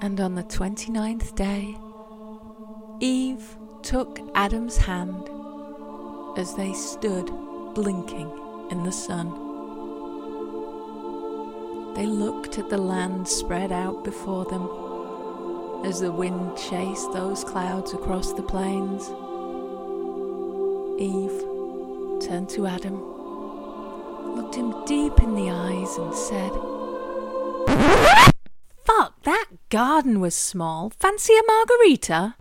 And on the 29th day, Eve took Adam's hand as they stood blinking in the sun. They looked at the land spread out before them as the wind chased those clouds across the plains. Eve turned to Adam, looked him deep in the eyes and said, "Fuck, that garden was small. Fancy a margarita?"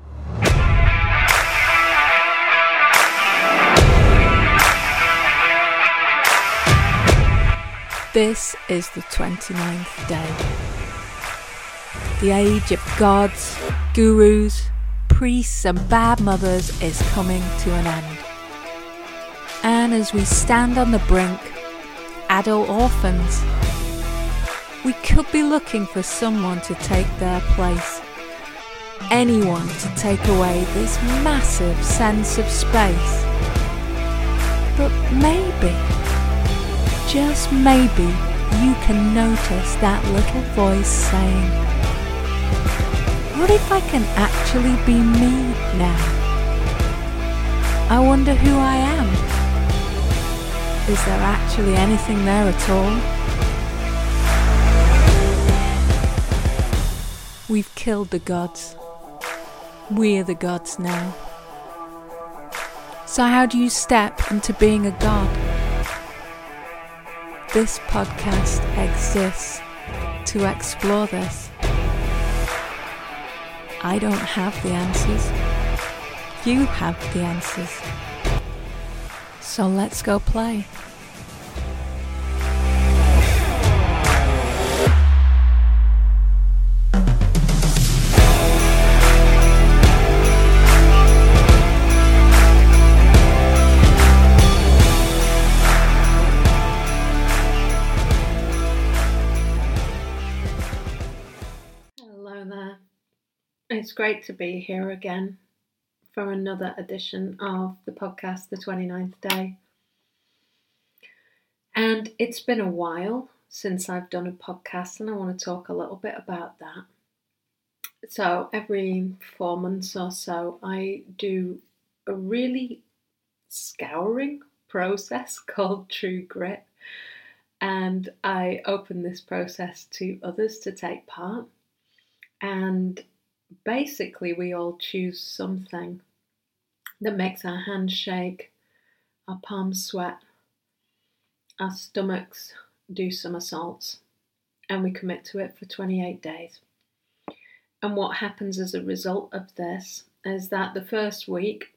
This is the 29th day. The age of gods, gurus, priests and bad mothers is coming to an end. And as we stand on the brink, adult orphans, we could be looking for someone to take their place. Anyone to take away this massive sense of space. But maybe, just maybe, you can notice that little voice saying, "What if I can actually be me now? I wonder who I am. Is there actually anything there at all?" We've killed the gods. We're the gods now. So how do you step into being a god? This podcast exists to explore this. I don't have the answers. You have the answers. So let's go play. It's great to be here again for another edition of the podcast, The 29th Day. And it's been a while since I've done a podcast, and I want to talk a little bit about that. So every 4 months or so, I do a really scouring process called True Grit. And I open this process to others to take part. And basically, we all choose something that makes our hands shake, our palms sweat, our stomachs do somersaults, and we commit to it for 28 days. And what happens as a result of this is that the first week,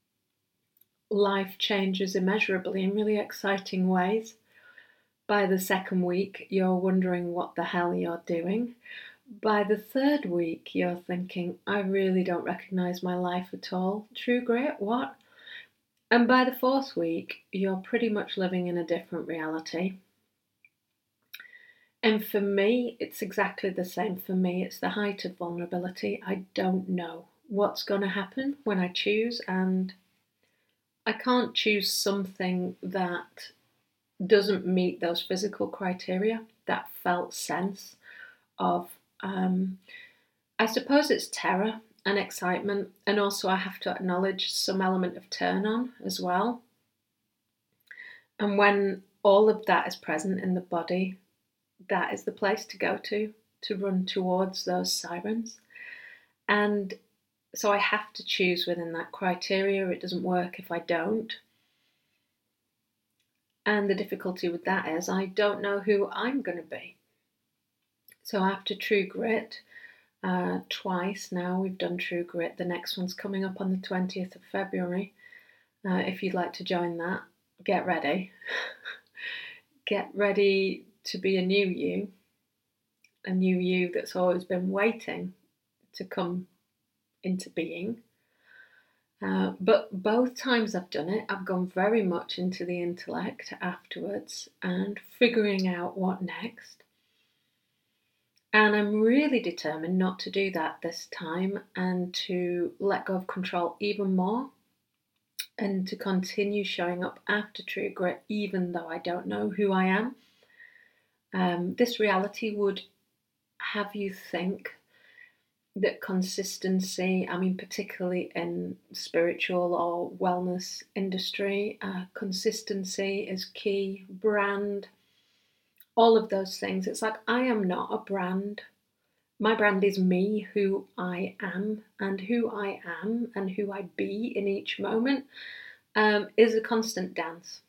life changes immeasurably in really exciting ways. By the second week, you're wondering what the hell you're doing. By the third week, you're thinking, I really don't recognise my life at all. True Grit, what? And by the fourth week, you're pretty much living in a different reality. And for me, it's exactly the same. For me, it's the height of vulnerability. I don't know what's going to happen when I choose, and I can't choose something that doesn't meet those physical criteria, that felt sense of I suppose it's terror and excitement, and also I have to acknowledge some element of turn on as well. And when all of that is present in the body, that is the place to go to run towards those sirens. And so I have to choose within that criteria. It doesn't work if I don't. And the difficulty with that is I don't know who I'm going to be. So after True Grit, twice now we've done True Grit. The next one's coming up on the 20th of February. If you'd like to join that, get ready. Get ready to be a new you that's always been waiting to come into being. But both times I've done it, I've gone very much into the intellect afterwards and figuring out what next. And I'm really determined not to do that this time and to let go of control even more and to continue showing up after True Grit, even though I don't know who I am. This reality would have you think that consistency, I mean, particularly in spiritual or wellness industry, consistency is key. Brand, all of those things. It's like, I am not a brand. My brand is me, who I am, and who I am and who I be in each moment is a constant dance.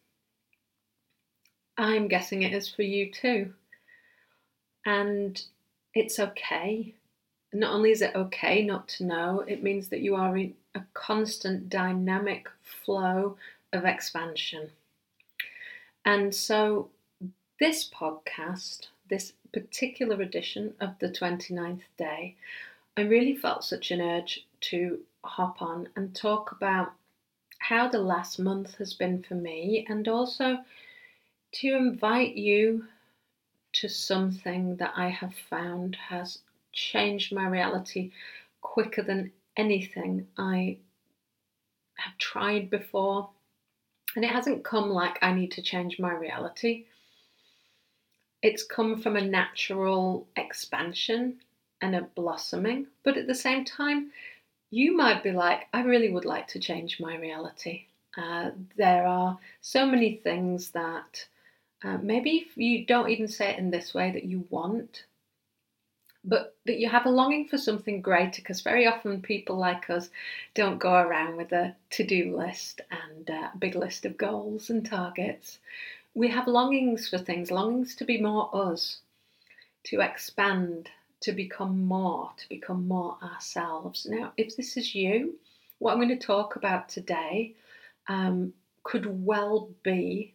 I'm guessing it is for you too. And it's okay. Not only is it okay not to know, it means that you are in a constant dynamic flow of expansion. And so this podcast, this particular edition of the 29th day, I really felt such an urge to hop on and talk about how the last month has been for me, and also to invite you to something that I have found has changed my reality quicker than anything I have tried before. And it hasn't come like I need to change my reality. It's come from a natural expansion and a blossoming. But at the same time, you might be like, I really would like to change my reality. There are so many things that maybe you don't even say it in this way that you want, but that you have a longing for something greater, because very often people like us don't go around with a to-do list and a big list of goals and targets. We have longings for things, longings to be more us, to expand, to become more ourselves. Now, if this is you, what I'm going to talk about today could well be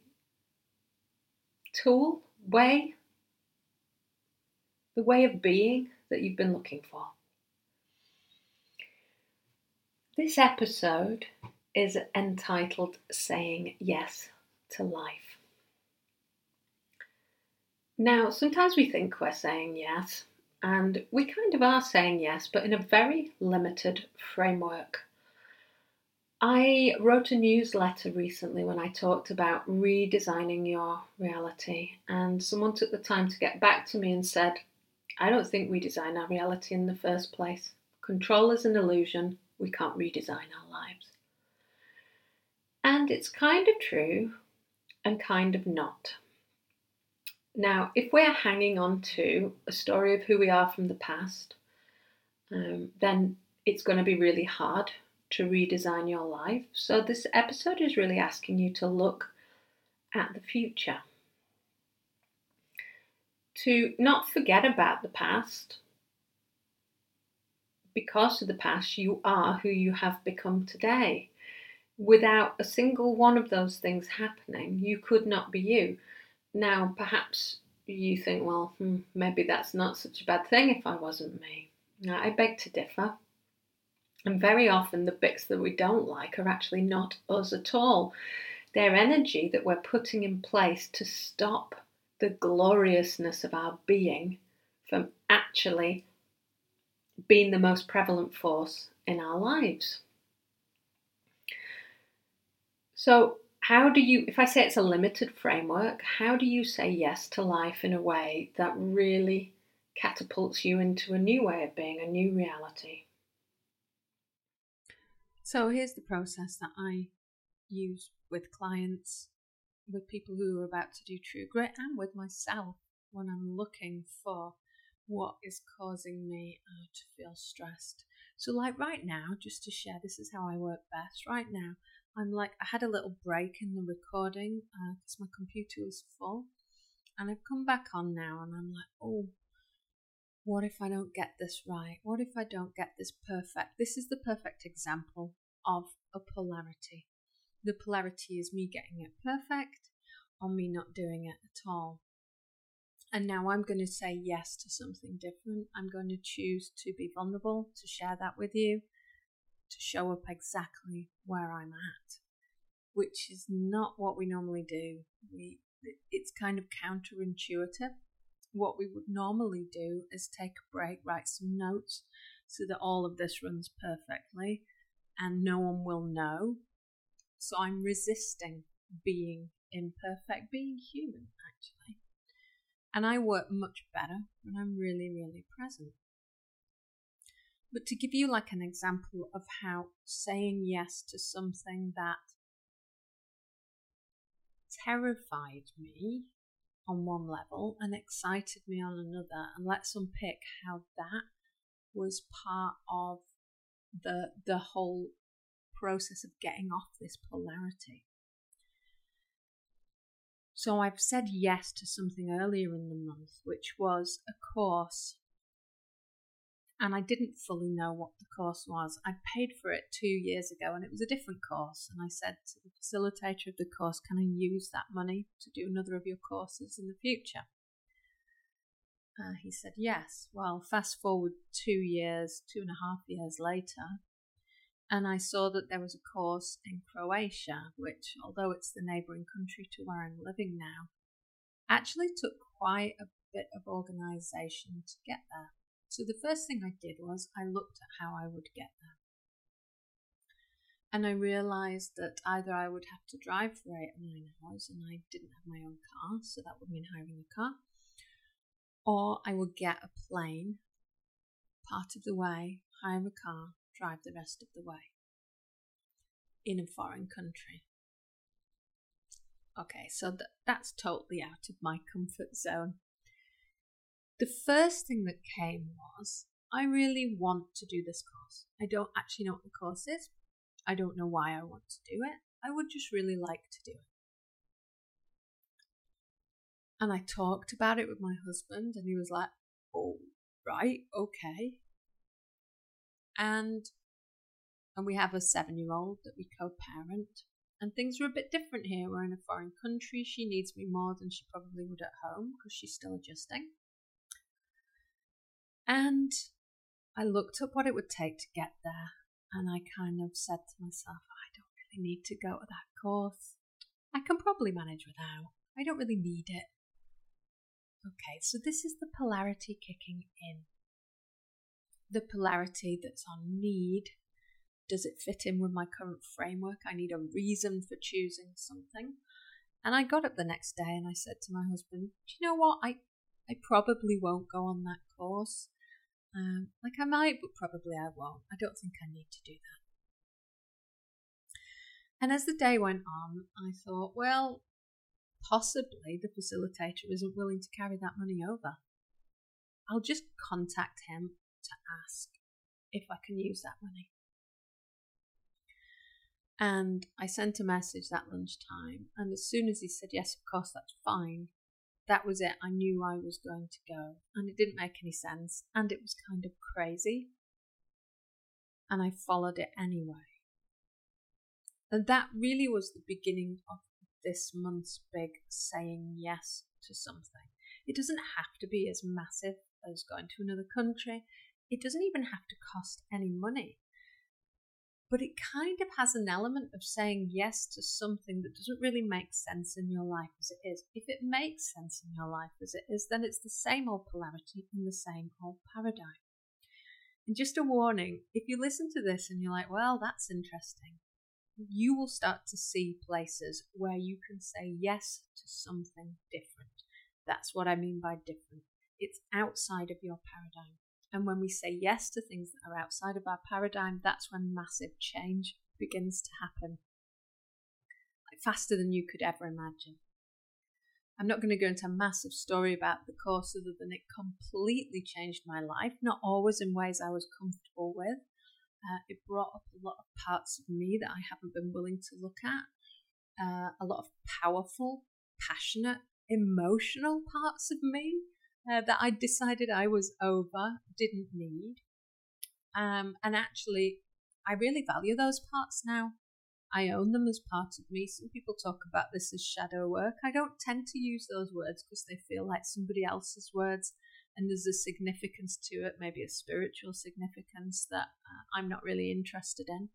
tool, way, the way of being that you've been looking for. This episode is entitled Saying Yes to Life. Now, sometimes we think we're saying yes, and we kind of are saying yes, but in a very limited framework. I wrote a newsletter recently when I talked about redesigning your reality, and someone took the time to get back to me and said, I don't think we design our reality in the first place. Control is an illusion. We can't redesign our lives. And it's kind of true and kind of not. Now, if we're hanging on to a story of who we are from the past, then it's going to be really hard to redesign your life. So this episode is really asking you to look at the future, to not forget about the past. Because of the past, you are who you have become today. Without a single one of those things happening, you could not be you. Now, perhaps you think, well, maybe that's not such a bad thing if I wasn't me. Now, I beg to differ. And very often the bits that we don't like are actually not us at all. They're energy that we're putting in place to stop the gloriousness of our being from actually being the most prevalent force in our lives. So how do you, if I say it's a limited framework, how do you say yes to life in a way that really catapults you into a new way of being, a new reality? So here's the process that I use with clients, with people who are about to do True Grit, and with myself when I'm looking for what is causing me to feel stressed. So like right now, just to share, this is how I work best. Right now, I'm like, I had a little break in the recording because my computer was full, and I've come back on now and I'm like, oh, what if I don't get this right? What if I don't get this perfect? This is the perfect example of a polarity. The polarity is me getting it perfect or me not doing it at all. And now I'm going to say yes to something different. I'm going to choose to be vulnerable, to share that with you, to show up exactly where I'm at, which is not what we normally do. It's kind of counterintuitive. What we would normally do is take a break, write some notes so that all of this runs perfectly and no one will know. So I'm resisting being imperfect, being human, actually. And I work much better when I'm really, really present. But to give you like an example of how saying yes to something that terrified me on one level and excited me on another, and let's unpick how that was part of the whole process of getting off this polarity. So I've said yes to something earlier in the month, which was a course, and I didn't fully know what the course was. I paid for it 2 years ago, and it was a different course, and I said to the facilitator of the course, can I use that money to do another of your courses in the future? He said yes. Well, fast forward 2.5 years later, and I saw that there was a course in Croatia, which, although it's the neighbouring country to where I'm living now, actually took quite a bit of organisation to get there. So the first thing I did was I looked at how I would get there. And I realised that either I would have to drive for 8 or 9 hours, and I didn't have my own car, so that would mean hiring a car, or I would get a plane part of the way, hire a car, drive the rest of the way in a foreign country. Okay, so that's totally out of my comfort zone. The first thing that came was, I really want to do this course. I don't actually know what the course is. I don't know why I want to do it. I would just really like to do it. And I talked about it with my husband, and he was like, oh, right, okay. And we have a 7-year-old that we co-parent, and things are a bit different here. We're in a foreign country. She needs me more than she probably would at home because she's still adjusting. And I looked up what it would take to get there, and I kind of said to myself, I don't really need to go to that course. I can probably manage without. I don't really need it. Okay, so this is the polarity kicking in. The polarity that's on need. Does it fit in with my current framework? I need a reason for choosing something. And I got up the next day and I said to my husband, do you know what? I probably won't go on that course. Like I might, but probably I won't. I don't think I need to do that. And as the day went on, I thought, well, possibly the facilitator isn't willing to carry that money over. I'll just contact him to ask if I can use that money. And I sent a message that lunchtime, and as soon as he said, yes, of course, that's fine, that was it. I knew I was going to go, and it didn't make any sense, and it was kind of crazy, and I followed it anyway. And that really was the beginning of this month's big saying yes to something. It doesn't have to be as massive as going to another country. It doesn't even have to cost any money. But it kind of has an element of saying yes to something that doesn't really make sense in your life as it is. If it makes sense in your life as it is, then it's the same old polarity and the same old paradigm. And just a warning, if you listen to this and you're like, well, that's interesting, you will start to see places where you can say yes to something different. That's what I mean by different. It's outside of your paradigm. And when we say yes to things that are outside of our paradigm, that's when massive change begins to happen. Like faster than you could ever imagine. I'm not going to go into a massive story about the course other than it completely changed my life, not always in ways I was comfortable with. It brought up a lot of parts of me that I haven't been willing to look at. A lot of powerful, passionate, emotional parts of me that I decided I was over, didn't need. And actually, I really value those parts now. I own them as part of me. Some people talk about this as shadow work. I don't tend to use those words because they feel like somebody else's words, and there's a significance to it, maybe a spiritual significance that I'm not really interested in.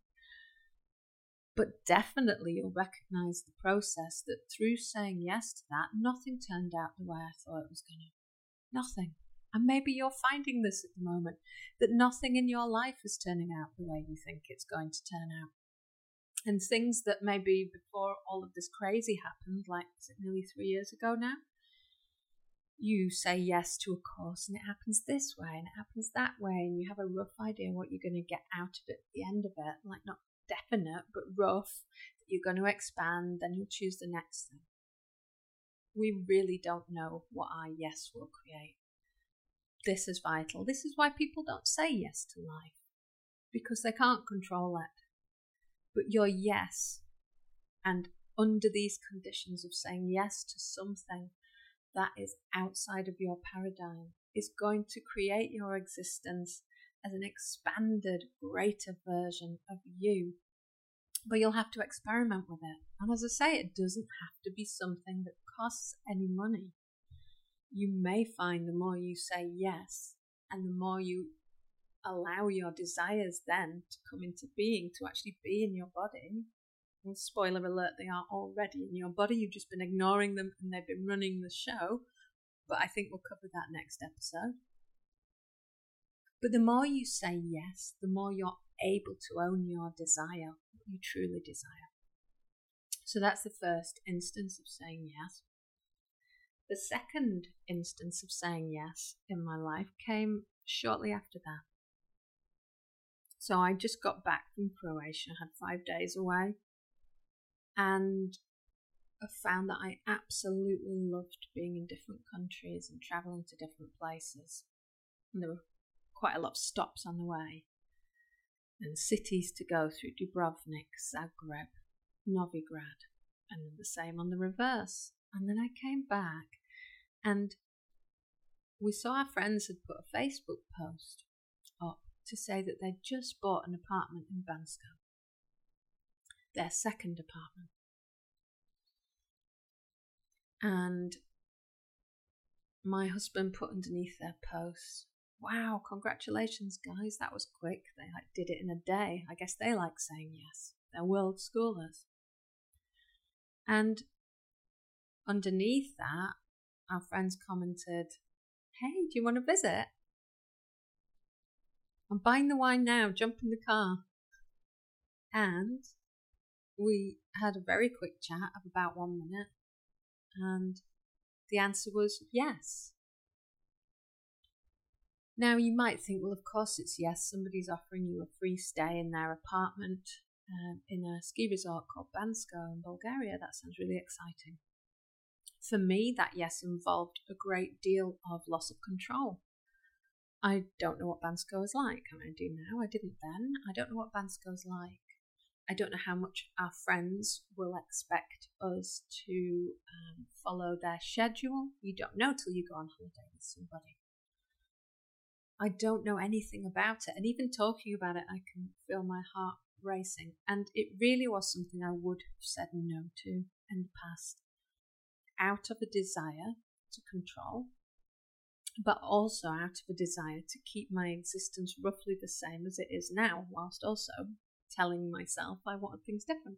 But definitely you'll recognize the process that through saying yes to that, nothing turned out the way I thought it was going to. Nothing. And maybe you're finding this at the moment, that nothing in your life is turning out the way you think it's going to turn out. And things that maybe before all of this crazy happened, like, is it nearly 3 years ago now? you say yes to a course and it happens this way and it happens that way, and you have a rough idea what you're going to get out of it at the end of it, like not definite but rough, that you're going to expand, then you'll choose the next thing. We really don't know what our yes will create. This is vital. This is why people don't say yes to life, because they can't control it. But your yes, and under these conditions of saying yes to something that is outside of your paradigm, is going to create your existence as an expanded, greater version of you. But you'll have to experiment with it. And as I say, it doesn't have to be something that costs any money. You may find the more you say yes, and the more you allow your desires then to come into being, to actually be in your body. And spoiler alert, they are already in your body. You've just been ignoring them and they've been running the show. But I think we'll cover that next episode. But the more you say yes, the more you're able to own your desire, what you truly desire. So that's the first instance of saying yes. The second instance of saying yes in my life came shortly after that. So I just got back from Croatia, had 5 days away, and I found that I absolutely loved being in different countries and travelling to different places. And there were quite a lot of stops on the way, and cities to go through: Dubrovnik, Zagreb, Novigrad, and then the same on the reverse. And then I came back, and we saw our friends had put a Facebook post up to say that they'd just bought an apartment in Bansko, their second apartment. And my husband put underneath their post, "Wow, congratulations guys, that was quick. They did it in a day. I guess they like saying yes. They're world schoolers." And underneath that, our friends commented, "Hey, do you want to visit? I'm buying the wine now, jump in the car." And we had a very quick chat of about 1 minute, and the answer was yes. Now you might think, well, of course it's yes. Somebody's offering you a free stay in their apartment in a ski resort called Bansko in Bulgaria. That sounds really exciting. For me, that yes involved a great deal of loss of control. I don't know what Bansko is like. I mean, I do now. I didn't then. I don't know what Bansko is like. I don't know how much our friends will expect us to follow their schedule. You don't know till you go on holiday with somebody. I don't know anything about it. And even talking about it, I can feel my heart racing. And it really was something I would have said no to in the past, out of a desire to control, but also out of a desire to keep my existence roughly the same as it is now, whilst also telling myself I wanted things different.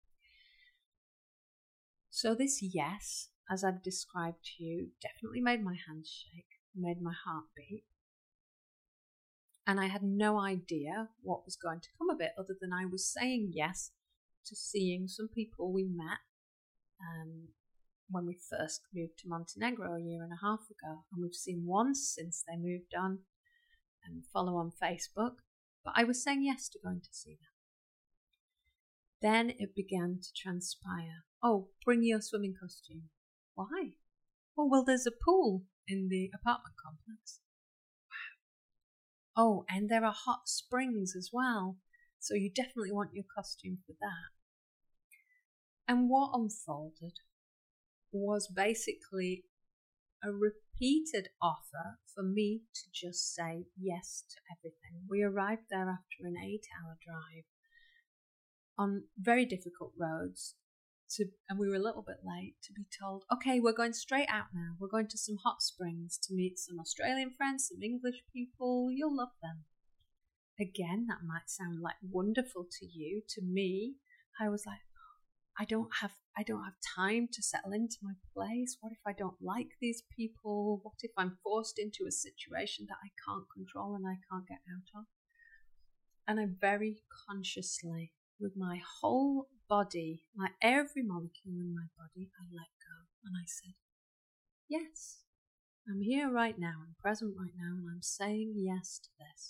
So this yes, as I've described to you, definitely made my hands shake, made my heart beat. And I had no idea what was going to come of it, other than I was saying yes to seeing some people we met when we first moved to Montenegro a 1.5 years ago. And we've seen once since they moved on and follow on Facebook. But I was saying yes to going to see them. Then it began to transpire. "Oh, bring your swimming costume." "Why?" "Oh, well, there's a pool in the apartment complex." "Wow." "Oh, and there are hot springs as well. So you definitely want your costume for that." And what unfolded was basically a repeated offer for me to just say yes to everything. We arrived there after an 8-hour drive on very difficult roads, and we were a little bit late, to be told, "Okay, we're going straight out now. We're going to some hot springs to meet some Australian friends, some English people. You'll love them." Again, that might sound like wonderful to you. To me, I was like, I don't have time to settle into my place. What if I don't like these people? What if I'm forced into a situation that I can't control and I can't get out of? And I very consciously, with my whole body, like every molecule in my body, I let go and I said, yes. I'm here right now, I'm present right now, and I'm saying yes to this.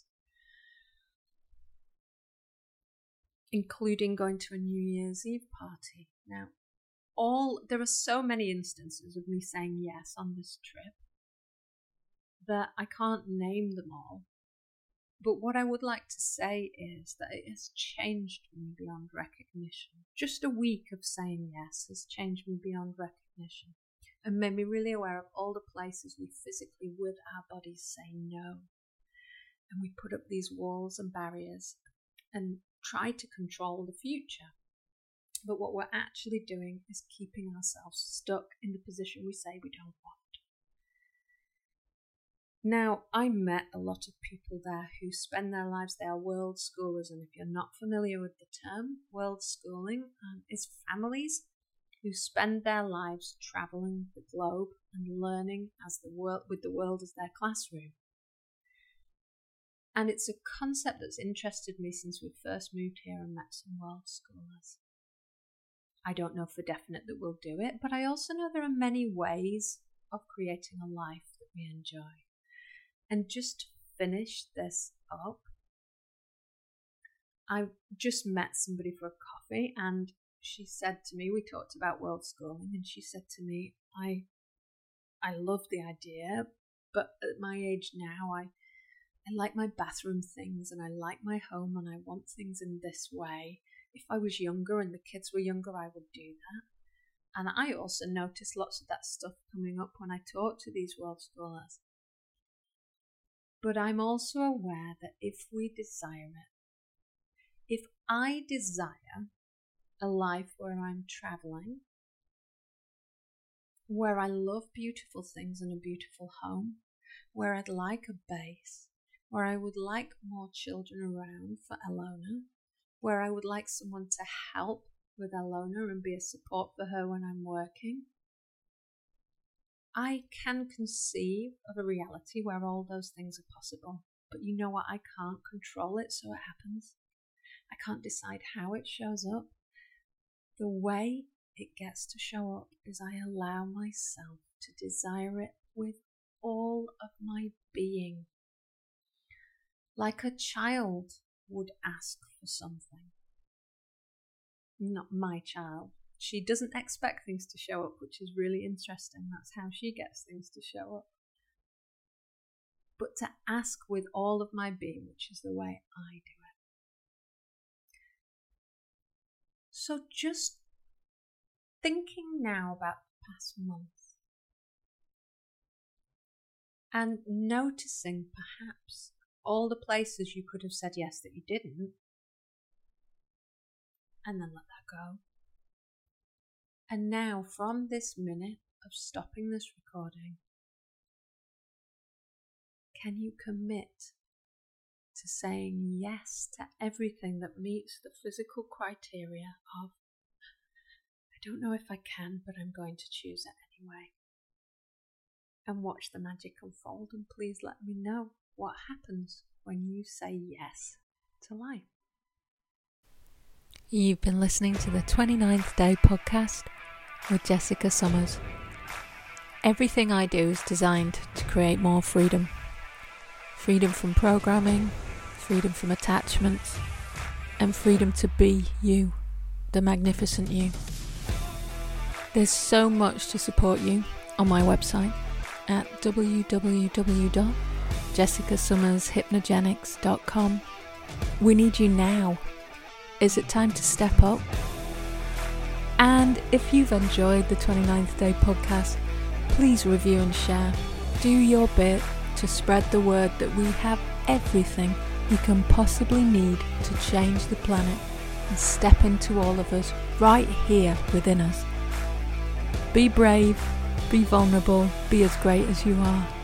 Including going to a New Year's Eve party. Now, there are so many instances of me saying yes on this trip that I can't name them all. But what I would like to say is that it has changed me beyond recognition. Just a week of saying yes has changed me beyond recognition and made me really aware of all the places we physically with our bodies say no. And we put up these walls and barriers and try to control the future. But what we're actually doing is keeping ourselves stuck in the position we say we don't want. Now, I met a lot of people there who spend their lives, they are world schoolers, and if you're not familiar with the term, world schooling is families who spend their lives travelling the globe and learning with the world as their classroom. And it's a concept that's interested me since we first moved here and met some world schoolers. I don't know for definite that we'll do it, but I also know there are many ways of creating a life that we enjoy. And just to finish this up, I just met somebody for a coffee, and she said to me, we talked about world schooling, and she said to me, I love the idea, but at my age now, I like my bathroom things, and I like my home, and I want things in this way. If I was younger and the kids were younger, I would do that. And I also noticed lots of that stuff coming up when I talk to these world scholars. But I'm also aware that if we desire it, if I desire a life where I'm travelling, where I love beautiful things and a beautiful home, where I'd like a base, where I would like more children around for Alona, where I would like someone to help with Alona and be a support for her when I'm working, I can conceive of a reality where all those things are possible. But you know what? I can't control it, so it happens. I can't decide how it shows up. The way it gets to show up is I allow myself to desire it with all of my being. Like a child would ask for something. Not my child. She doesn't expect things to show up, which is really interesting. That's how she gets things to show up. But to ask with all of my being, which is the way I do it. So just thinking now about the past month and noticing perhaps all the places you could have said yes that you didn't, and then let that go. And now, from this minute of stopping this recording, can you commit to saying yes to everything that meets the physical criteria of, I don't know if I can, but I'm going to choose it anyway. And watch the magic unfold, and please let me know what happens when you say yes to life. You've been listening to the 29th Day podcast with Jessica Summers. Everything I do is designed to create more freedom. Freedom from programming, freedom from attachments, and freedom to be you, the magnificent you. There's so much to support you on my website at www.jessicasummershypnogenics.com. We need you now. Is it time to step up? And if you've enjoyed the 29th Day podcast, please review and share. Do your bit to spread the word that we have everything we can possibly need to change the planet and step into all of us right here within us. Be brave, be vulnerable, be as great as you are.